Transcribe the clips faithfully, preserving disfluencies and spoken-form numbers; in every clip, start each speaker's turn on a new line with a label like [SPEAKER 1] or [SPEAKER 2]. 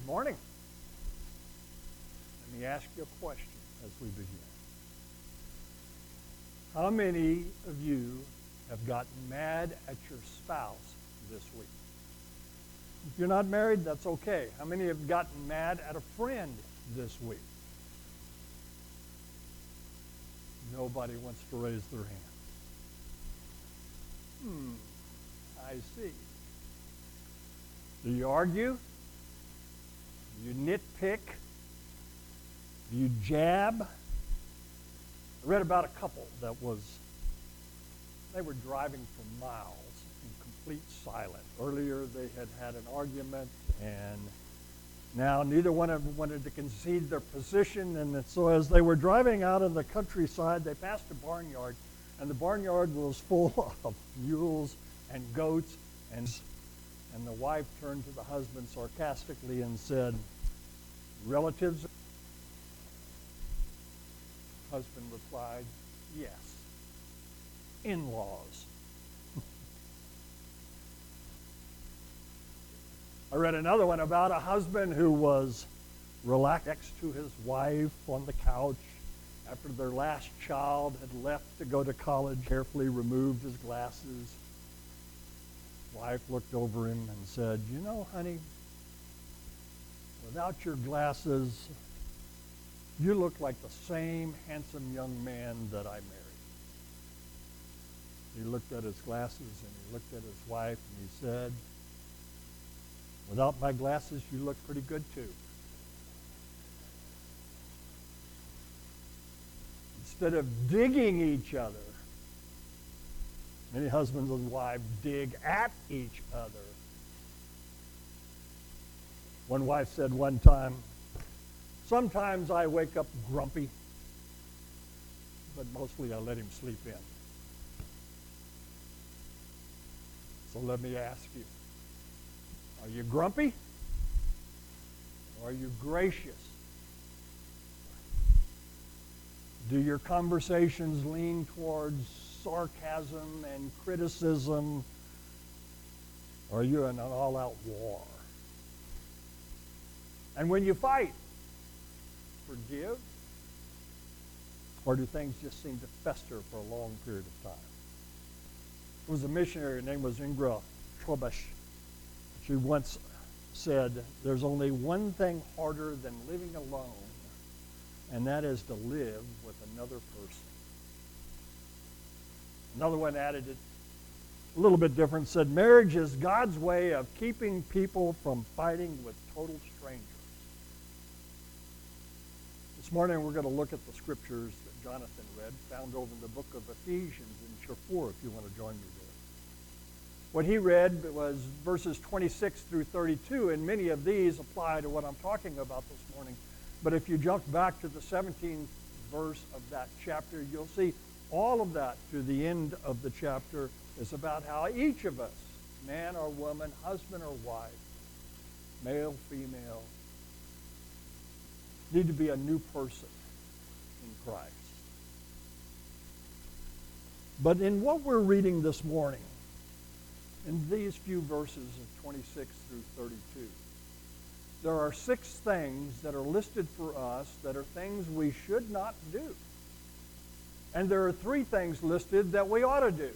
[SPEAKER 1] Good morning. Let me ask you a question as we begin. How many of you have gotten mad at your spouse this week? If you're not married, that's okay. How many have gotten mad at a friend this week? Nobody wants to raise their hand. Hmm, I see. Do you argue? Do you nitpick? Do you jab? I read about a couple that was, they were driving for miles in complete silence. Earlier they had had an argument, and now neither one of them wanted to concede their position, and so as they were driving out in the countryside, they passed a barnyard, and the barnyard was full of mules and goats, and, and the wife turned to the husband sarcastically and said, "Relatives?" Husband replied, "Yes, in-laws." I read another one about a husband who was relaxed next to his wife on the couch after their last child had left to go to college, carefully removed his glasses. Wife looked over him and said, "You know, honey, without your glasses, you look like the same handsome young man that I married." He looked at his glasses and he looked at his wife and he said, "Without my glasses, you look pretty good too." Instead of digging each other, many husbands and wives dig at each other. One wife said one time, "Sometimes I wake up grumpy, but mostly I let him sleep in." So let me ask you, are you grumpy? Or are you gracious? Do your conversations lean towards sarcasm and criticism? Or are you in an all-out war? And when you fight, forgive? Or do things just seem to fester for a long period of time? There was a missionary, her name was Ingra Trobash. She once said, "There's only one thing harder than living alone, and that is to live with another person." Another one added it a little bit different, said, "Marriage is God's way of keeping people from fighting with total strangers." This morning we're going to look at the scriptures that Jonathan read, found over in the book of Ephesians in chapter four, if you want to join me there. What he read was verses twenty-six through thirty-two, and many of these apply to what I'm talking about this morning. But if you jump back to the seventeenth verse of that chapter, you'll see all of that to the end of the chapter is about how each of us, man or woman, husband or wife, male, female, need to be a new person in Christ. But in what we're reading this morning, in these few verses of twenty-six through thirty-two, there are six things that are listed for us that are things we should not do. And there are three things listed that we ought to do.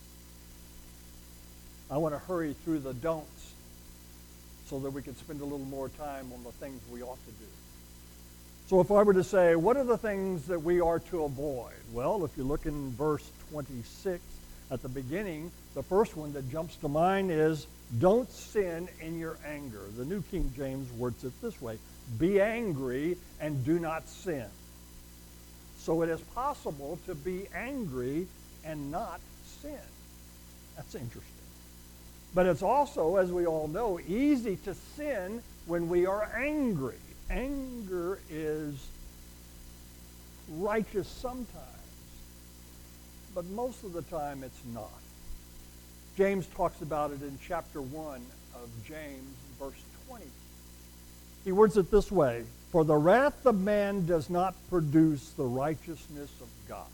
[SPEAKER 1] I want to hurry through the don'ts so that we can spend a little more time on the things we ought to do. So if I were to say, what are the things that we are to avoid? Well, if you look in verse twenty-six at the beginning, the first one that jumps to mind is, don't sin in your anger. The New King James words it this way, be angry and do not sin. So it is possible to be angry and not sin. That's interesting. But it's also, as we all know, easy to sin when we are angry. Anger is righteous sometimes, but most of the time it's not. James talks about it in chapter one of James, verse twenty. He words it this way, for the wrath of man does not produce the righteousness of God.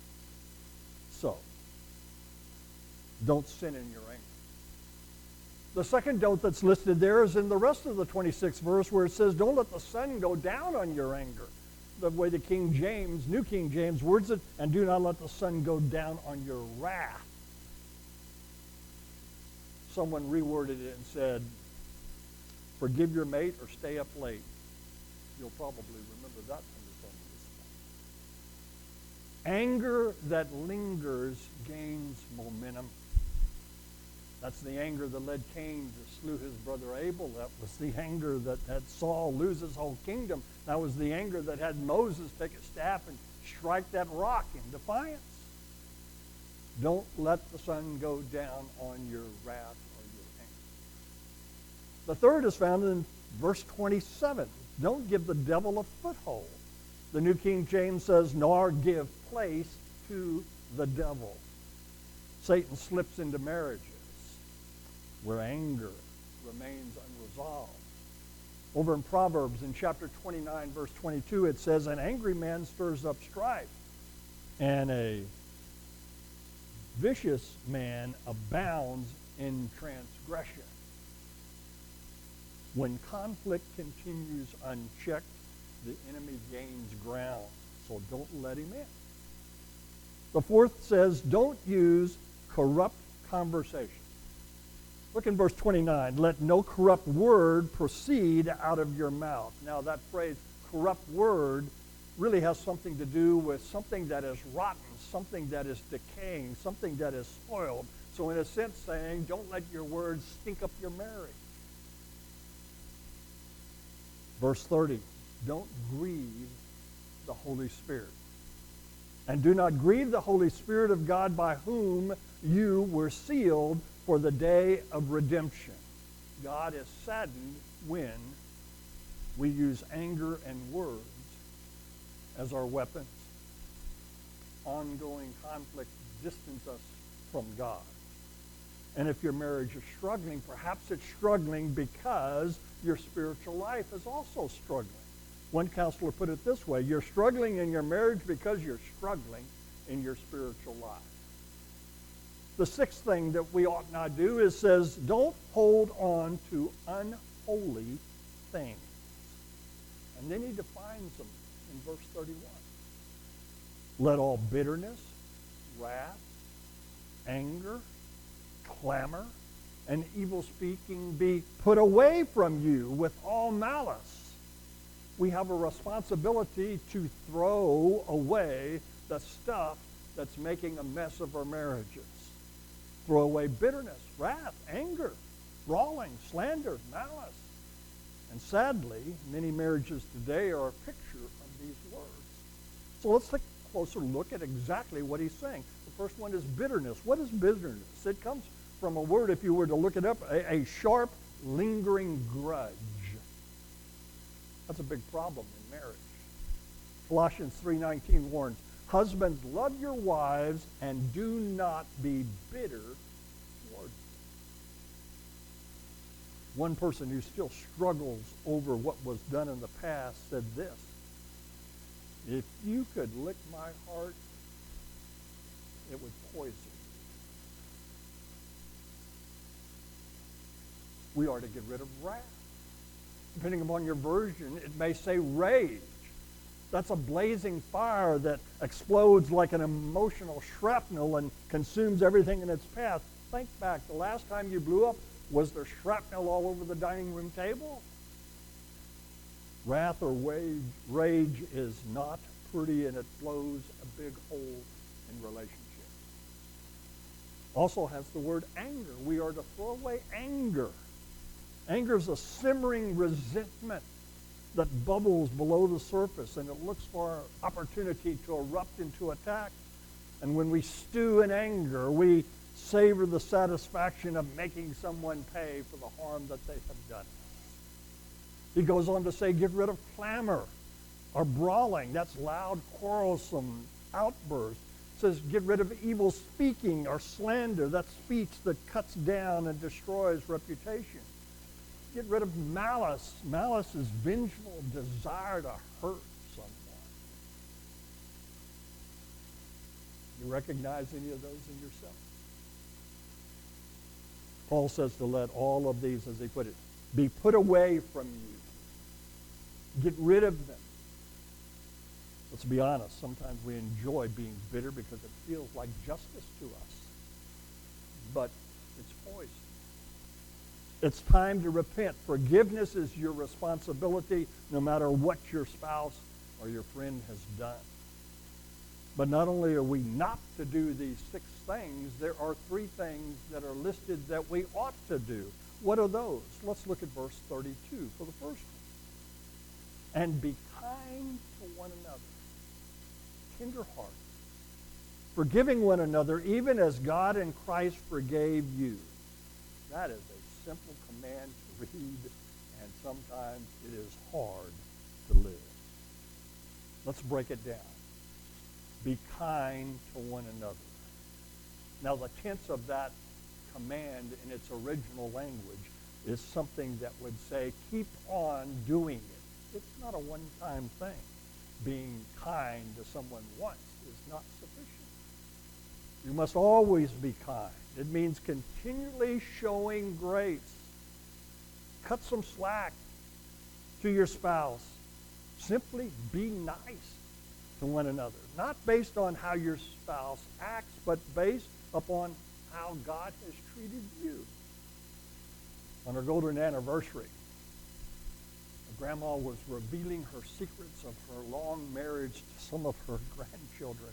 [SPEAKER 1] So, don't sin in your anger. The second don't that's listed there is in the rest of the twenty-sixth verse where it says, don't let the sun go down on your anger. The way the King James, New King James words it, and do not let the sun go down on your wrath. Someone reworded it and said, forgive your mate or stay up late. You'll probably remember that from the sermon this morning. Anger that lingers gains momentum. That's the anger that led Cain to slew his brother Abel. That was the anger that had Saul lose his whole kingdom. That was the anger that had Moses take a staff and strike that rock in defiance. Don't let the sun go down on your wrath or your anger. The third is found in verse twenty-seven. Don't give the devil a foothold. The New King James says, nor give place to the devil. Satan slips into marriages where anger remains unresolved. Over in Proverbs in chapter twenty-nine, verse twenty-two, it says, an angry man stirs up strife, and a vicious man abounds in transgression. When conflict continues unchecked, the enemy gains ground, so don't let him in. The fourth says, don't use corrupt conversation. Look in verse twenty-nine. Let no corrupt word proceed out of your mouth. Now that phrase, corrupt word, really has something to do with something that is rotten, something that is decaying, something that is spoiled. So in a sense saying, don't let your words stink up your marriage. Verse thirty, don't grieve the Holy Spirit. And do not grieve the Holy Spirit of God, by whom you were sealed for the day of redemption. God is saddened when we use anger and words as our weapons. Ongoing conflict distance us from God. And if your marriage is struggling, perhaps it's struggling because your spiritual life is also struggling. One counselor put it this way, you're struggling in your marriage because you're struggling in your spiritual life. The sixth thing that we ought not do is says, don't hold on to unholy things. And then he defines them in verse thirty-one. Let all bitterness, wrath, anger, clamor, and evil speaking be put away from you with all malice. We have a responsibility to throw away the stuff that's making a mess of our marriages. Throw away bitterness, wrath, anger, brawling, slander, malice. And sadly, many marriages today are a picture of these words. So let's take a closer look at exactly what he's saying. The first one is bitterness. What is bitterness? It comes from a word, if you were to look it up, a, a sharp, lingering grudge. That's a big problem in marriage. Colossians three nineteen warns, husbands, love your wives and do not be bitter towards them. One person who still struggles over what was done in the past said this, if you could lick my heart, it would poison. We are to get rid of wrath. Depending upon your version, it may say rage. That's a blazing fire that explodes like an emotional shrapnel and consumes everything in its path. Think back. The last time you blew up, was there shrapnel all over the dining room table? Wrath or rage, rage is not pretty, and it blows a big hole in relationships. Also has the word anger. We are to throw away anger. Anger is a simmering resentment that bubbles below the surface, and it looks for an opportunity to erupt into attack. And when we stew in anger, we savor the satisfaction of making someone pay for the harm that they have done. He goes on to say, get rid of clamor or brawling. That's loud, quarrelsome outbursts. It says, get rid of evil speaking or slander. That's speech that cuts down and destroys reputation. Get rid of malice. Malice is vengeful desire to hurt someone. You recognize any of those in yourself? Paul says to let all of these, as he put it, be put away from you. Get rid of them. Let's be honest. Sometimes we enjoy being bitter because it feels like justice to us. But it's poison. It's time to repent. Forgiveness is your responsibility no matter what your spouse or your friend has done. But not only are we not to do these six things, there are three things that are listed that we ought to do. What are those? Let's look at verse thirty-two for the first one. And be kind to one another, tenderhearted, forgiving one another, even as God in Christ forgave you. That is a simple command to read, and sometimes it is hard to live. Let's break it down. Be kind to one another. Now, the tense of that command in its original language is something that would say, keep on doing it. It's not a one-time thing. Being kind to someone once is not sufficient. You must always be kind. It means continually showing grace. Cut some slack to your spouse. Simply be nice to one another. Not based on how your spouse acts, but based upon how God has treated you. On her golden anniversary, Grandma was revealing her secrets of her long marriage to some of her grandchildren.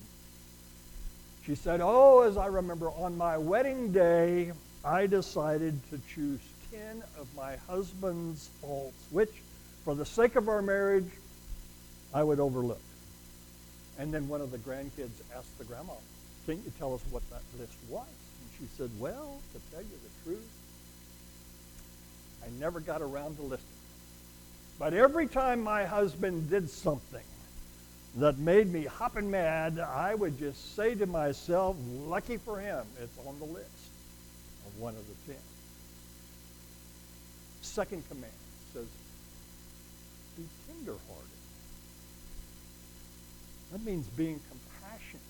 [SPEAKER 1] She said, oh, as I remember, on my wedding day, I decided to choose ten of my husband's faults, which, for the sake of our marriage, I would overlook. And then one of the grandkids asked the grandma, can you tell us what that list was? And she said, well, to tell you the truth, I never got around to listing. But every time my husband did something that made me hopping mad, I would just say to myself, lucky for him, it's on the list of one of the ten. Second command says, be tenderhearted. That means being compassionate.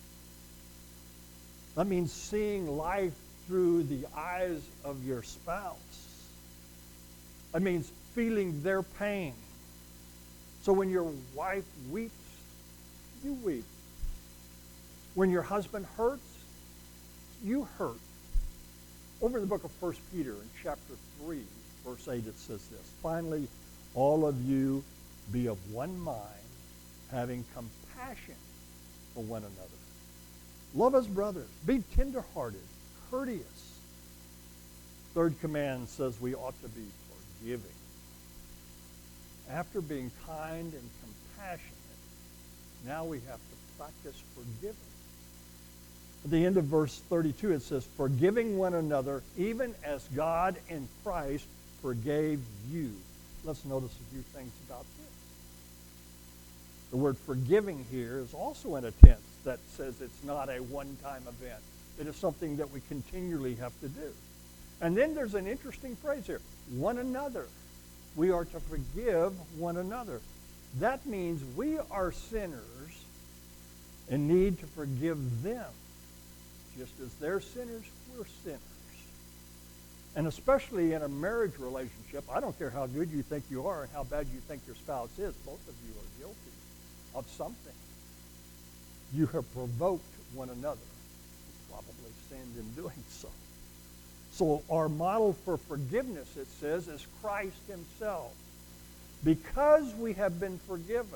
[SPEAKER 1] That means seeing life through the eyes of your spouse. That means feeling their pain. So when your wife weeps, you weep. When your husband hurts, you hurt. Over in the book of First Peter in chapter three, verse eight, it says this, finally, all of you be of one mind, having compassion for one another. Love as brothers. Be tenderhearted, courteous. Third command says we ought to be forgiving. After being kind and compassionate, now we have to practice forgiving. At the end of verse thirty-two, it says, forgiving one another, even as God in Christ forgave you. Let's notice a few things about this. The word forgiving here is also in a tense that says it's not a one-time event. It is something that we continually have to do. And then there's an interesting phrase here, one another. We are to forgive one another. That means we are sinners and need to forgive them. Just as they're sinners, we're sinners. And especially in a marriage relationship, I don't care how good you think you are and how bad you think your spouse is, both of you are guilty of something. You have provoked one another. You probably sinned in doing so. So our model for forgiveness, it says, is Christ himself. Because we have been forgiven,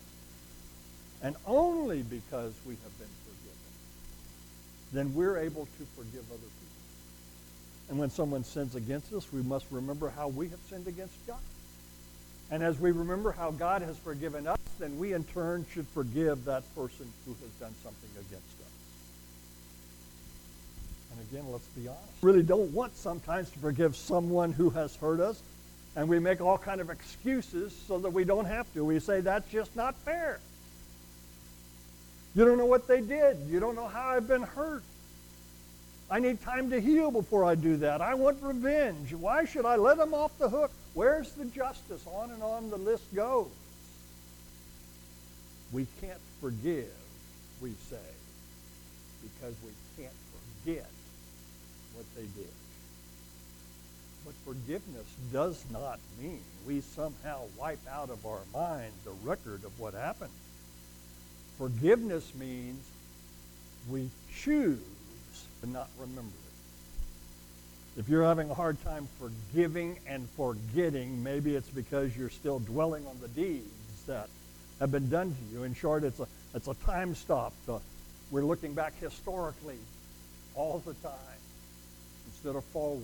[SPEAKER 1] and only because we have been forgiven, then we're able to forgive other people. And when someone sins against us, we must remember how we have sinned against God. And as we remember how God has forgiven us, then we in turn should forgive that person who has done something against us. And again, let's be honest. We really don't want sometimes to forgive someone who has hurt us, and we make all kind of excuses so that we don't have to. We say, that's just not fair. You don't know what they did. You don't know how I've been hurt. I need time to heal before I do that. I want revenge. Why should I let them off the hook? Where's the justice? On and on the list goes. We can't forgive, we say, because we can't forget what they did. But forgiveness does not mean we somehow wipe out of our mind the record of what happened. Forgiveness means we choose to not remember it. If you're having a hard time forgiving and forgetting, maybe it's because you're still dwelling on the deeds that have been done to you. In short, it's a, it's a time stop. Uh, we're looking back historically all the time instead of forward.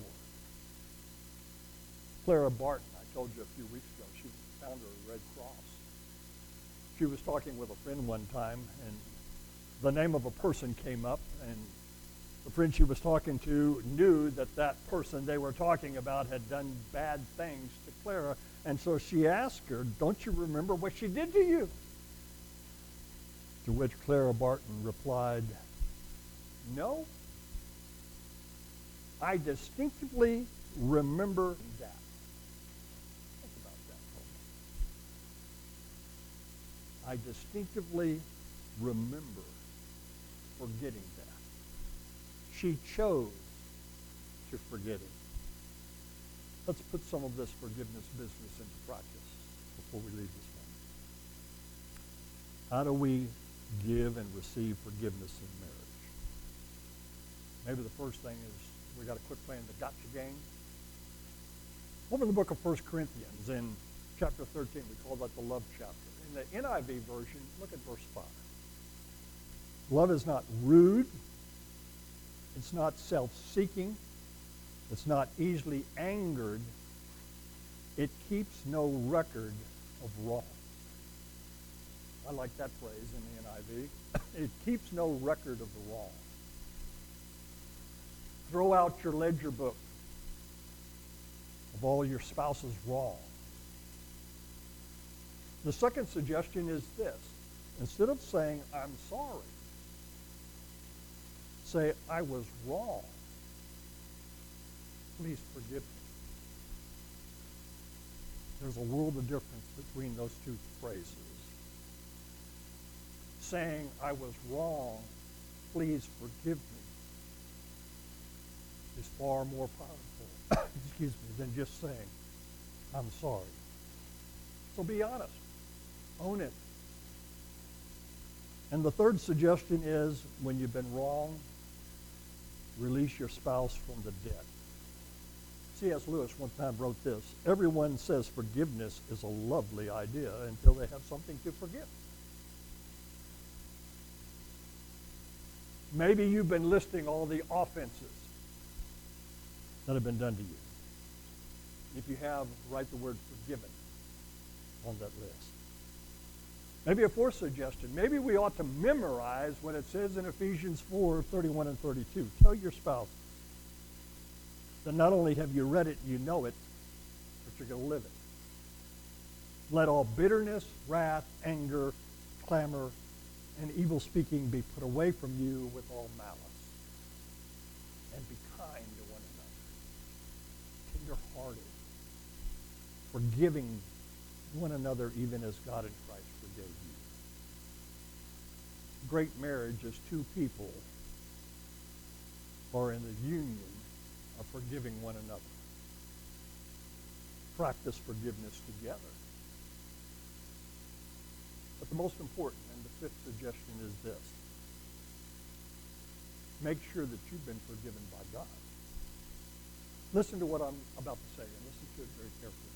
[SPEAKER 1] Clara Barton, I told you a few weeks ago, she was the founder of Red Cross. She was talking with a friend one time, and the name of a person came up, and the friend she was talking to knew that that person they were talking about had done bad things to Clara, and so she asked her, "Don't you remember what she did to you?" To which Clara Barton replied, "No, I distinctively remember that." Think about that for a moment. I distinctively remember forgetting that. She chose to forget it. Let's put some of this forgiveness business into practice before we leave this morning. How do we give and receive forgiveness in marriage? Maybe the first thing is we got to quit playing the gotcha game. Over in the book of First Corinthians in chapter thirteen, we call that the love chapter. In the N I V version, look at verse five. Love is not rude. It's not self-seeking. It's not easily angered. It keeps no record of wrong. I like that phrase in the N I V. It keeps no record of the wrong. Throw out your ledger book of all your spouse's wrong. The second suggestion is this. Instead of saying, "I'm sorry," say, "I was wrong. Please forgive me." There's a world of difference between those two phrases. Saying, "I was wrong, please forgive me," is far more powerful, excuse me, than just saying, "I'm sorry." So be honest. Own it. And the third suggestion is, when you've been wrong, release your spouse from the debt. C S Lewis one time wrote this: "Everyone says forgiveness is a lovely idea until they have something to forgive." Maybe you've been listing all the offenses that have been done to you. If you have, write the word "forgiven" on that list. Maybe a fourth suggestion. Maybe we ought to memorize what it says in Ephesians four, thirty-one and thirty-two. Tell your spouse that not only have you read it, you know it, but you're going to live it. "Let all bitterness, wrath, anger, clamor, and evil speaking be put away from you with all malice. And be kind to one another, tender-hearted, forgiving one another even as God in Christ forgave you." Great marriage is two people who are in the union of forgiving one another. Practice forgiveness together. But the most important and the fifth suggestion is this: make sure that you've been forgiven by God. Listen to what I'm about to say, and listen to it very carefully.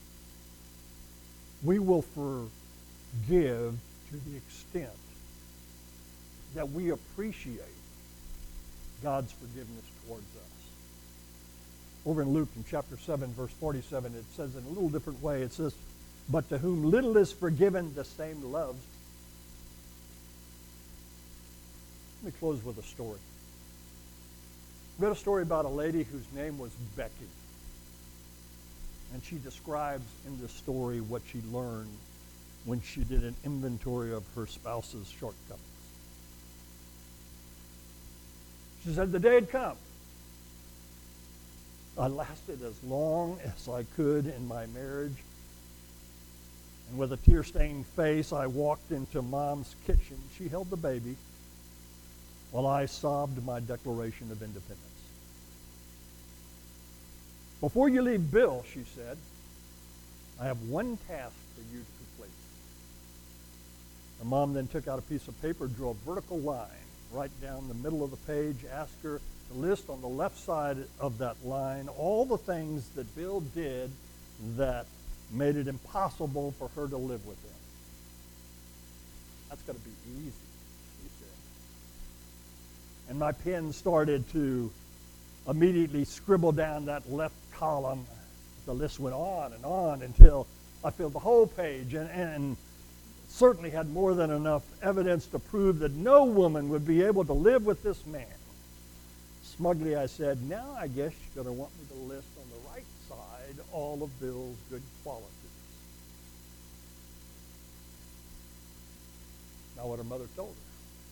[SPEAKER 1] We will forgive to the extent that we appreciate God's forgiveness towards us. Over in Luke in chapter seven, verse forty-seven, it says in a little different way, it says, "But to whom little is forgiven, the same loves." Let me close with a story. I read a story about a lady whose name was Becky. And she describes in this story what she learned when she did an inventory of her spouse's shortcomings. She said, "The day had come. I lasted as long as I could in my marriage. And with a tear-stained face, I walked into Mom's kitchen. She held the baby while I sobbed my Declaration of Independence. Before you leave Bill, she said, I have one task for you to complete. Her mom then took out a piece of paper, drew a vertical line right down the middle of the page, asked her to list on the left side of that line all the things that Bill did that made it impossible for her to live with him. That's got to be easy, she said. And my pen started to immediately scribble down that left column. The list went on and on until I filled the whole page and, and certainly had more than enough evidence to prove that no woman would be able to live with this man. Smugly I said, now I guess you're going to want me to list on the right side all of Bill's good qualities. Now what her mother told her.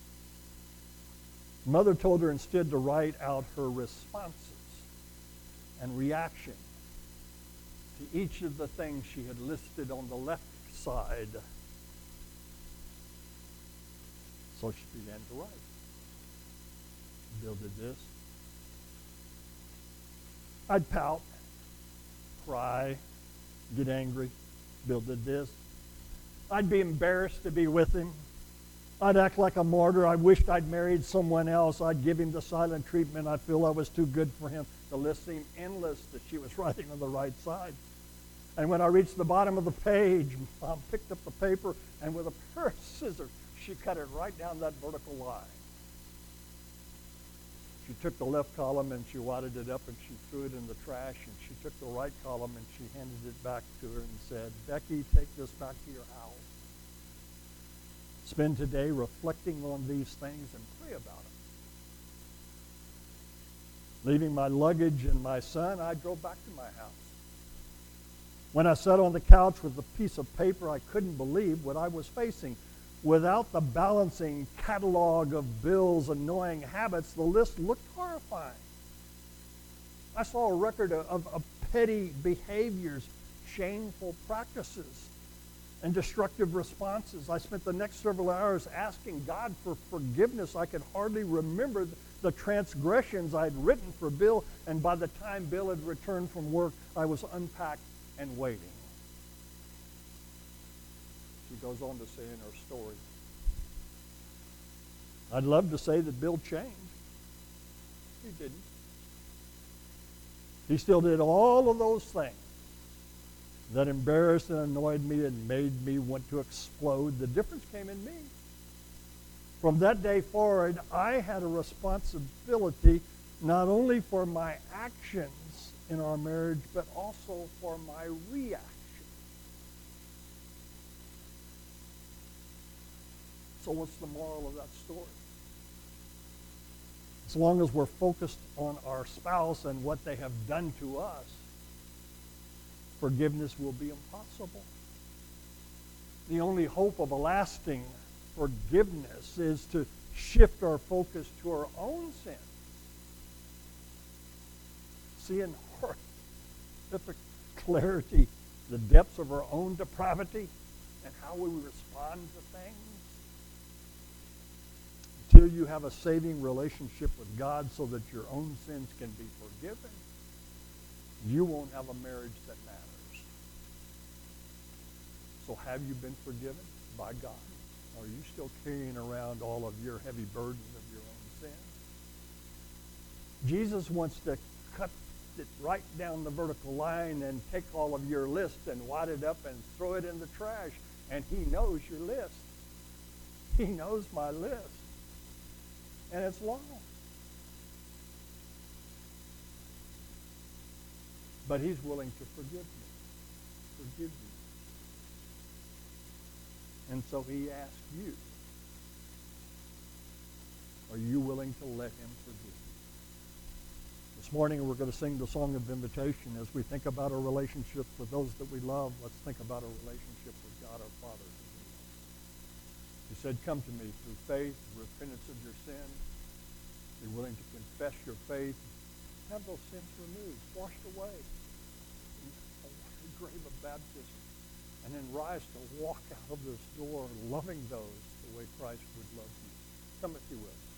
[SPEAKER 1] Mother told her instead to write out her responses and reaction to each of the things she had listed on the left side. So she began to write. Bill did this. I'd pout, cry, get angry. Bill did this. I'd be embarrassed to be with him. I'd act like a martyr. I wished I'd married someone else. I'd give him the silent treatment. I'd feel I was too good for him. The list seemed endless that she was writing on the right side. And when I reached the bottom of the page, Mom picked up the paper, and with a pair of scissors, she cut it right down that vertical line. She took the left column and she wadded it up and she threw it in the trash, and she took the right column and she handed it back to her and said, Becky, take this back to your house. Spend today reflecting on these things and pray about them. Leaving my luggage and my son, I drove back to my house. When I sat on the couch with a piece of paper, I couldn't believe what I was facing. Without the balancing catalog of Bill's annoying habits, the list looked horrifying. I saw a record of, of, of petty behaviors, shameful practices, and destructive responses. I spent the next several hours asking God for forgiveness. I could hardly remember the transgressions I'd written for Bill, and by the time Bill had returned from work, I was unpacked and waiting. She goes on to say in her story, I'd love to say that Bill changed. He didn't. He still did all of those things that embarrassed and annoyed me and made me want to explode. The difference came in me. From that day forward, I had a responsibility not only for my actions in our marriage, but also for my reaction. So what's the moral of that story? As long as we're focused on our spouse and what they have done to us, forgiveness will be impossible. The only hope of a lasting forgiveness is to shift our focus to our own sin. See in horrific clarity the depths of our own depravity and how we respond to things. Until you have a saving relationship with God so that your own sins can be forgiven, you won't have a marriage that matters. So have you been forgiven by God? Or are you still carrying around all of your heavy burdens of your own sin? Jesus wants to cut it right down the vertical line and take all of your list and wad it up and throw it in the trash. And he knows your list. He knows my list. And it's long. But he's willing to forgive me. Forgive you. And so he asks you, are you willing to let him forgive you? This morning we're going to sing the song of invitation. As we think about our relationships with those that we love, let's think about our relationship with God our Father. He said, come to me through faith, repentance of your sin. Be willing to confess your faith. Have those sins removed, washed away in the grave of baptism. And then rise to walk out of this door loving those the way Christ would love you. Come if you will.